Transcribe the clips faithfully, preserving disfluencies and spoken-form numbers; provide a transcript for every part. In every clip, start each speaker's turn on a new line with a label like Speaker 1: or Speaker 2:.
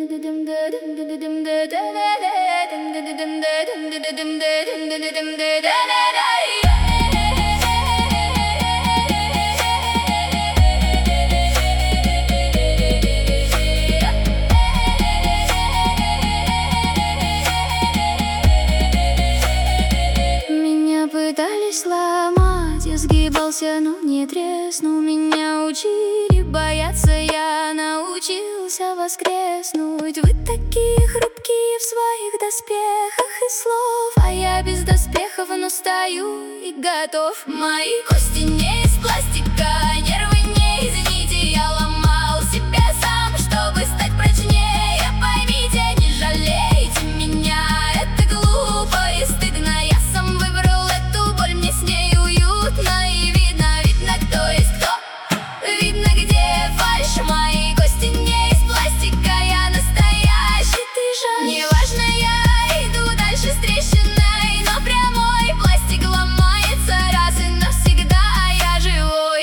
Speaker 1: Меня пытались сломать, я сгибался, но не треснул. Меня учили бояться, я научился воскреснуть. Вы такие хрупкие в своих доспехах и слов, а я без доспехов, но стою и готов. Мои кости не из пластика, нервы не из нити. Я ломал себя сам, чтобы стать прочнее. Поймите, не жалейте меня, это глупо и стыдно. Я сам выбрал эту боль, мне с ней уютно. И видно, видно, кто есть кто. Видно, где фальшь. Мои кости не из пластика, я настоящий, ты же. Неважно, я иду дальше с трещиной, но прямой пластик ломается раз и навсегда, а я живой.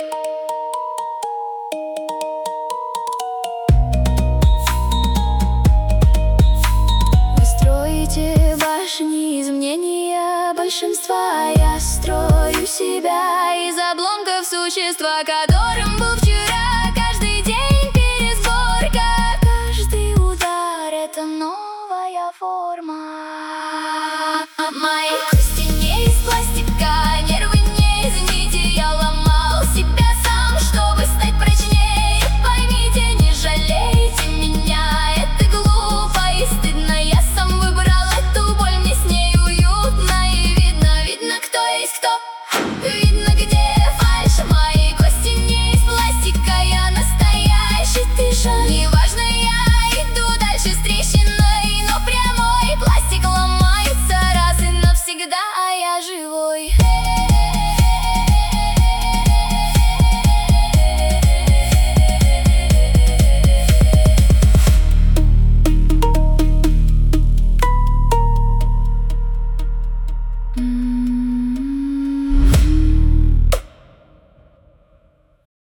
Speaker 1: Вы строите башни из мнения большинства, а я строю себя из обломков существа, которым